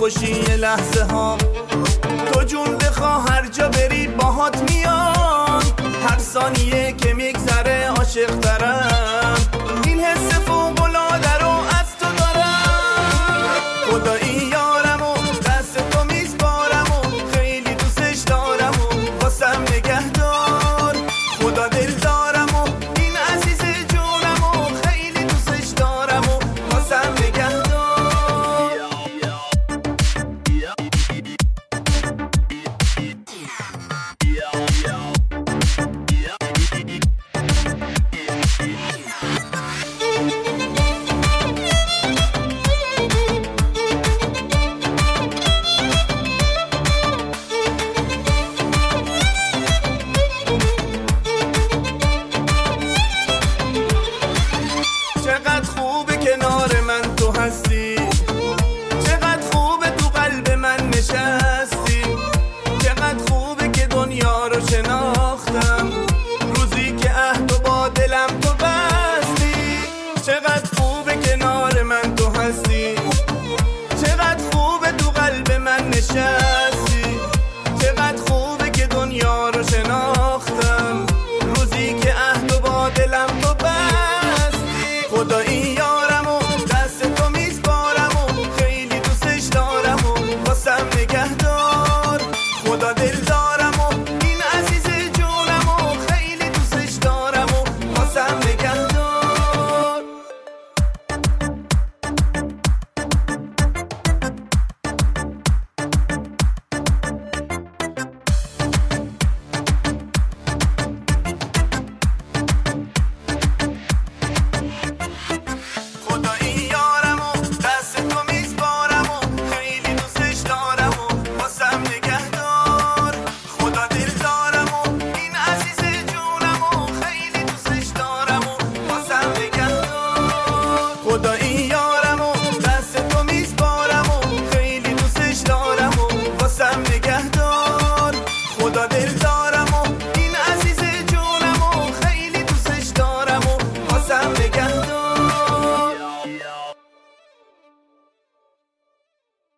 خوشی لحظه ها، تو جون بخوا هر جا بری باهات میام، هر ثانیه که میگذره عاشق ترم، این حس فوق‌العاده رو از تو دارم. خدایی یارم و دست تو میسپارم و خیلی دوستش دارم و واسم نگهدار. خدا دل دارم و این عزیز جونم و خیلی دوستش دارم و واسم نگهدار. چقدر خوبه کنار من تو هستی، چقدر خوبه تو قلب من نشستی، چقدر خوبه که دنیا رو شناختم روزی که عهد و با دلم تو بستی. چقدر خوبه کنار من تو هستی، چقدر خوبه تو قلب من نشستی، چقدر خوبه که دنیا رو شناختم روزی که عهد و با دلم تو بستی. خدایی یارم و دست تو میسپارم و خیلی دوستش دارم و واسم نگهدار. خدا دل دارم و این عزیز جونم و خیلی دوستش دارم و واسم نگهدار. خدایی یارم و دست تو میسپارم و خیلی دوستش دارم و واسم نگهدار. خدا دل دارم و این عزیز جونم و خیلی دوستش دارم و واسم نگهدار. خدا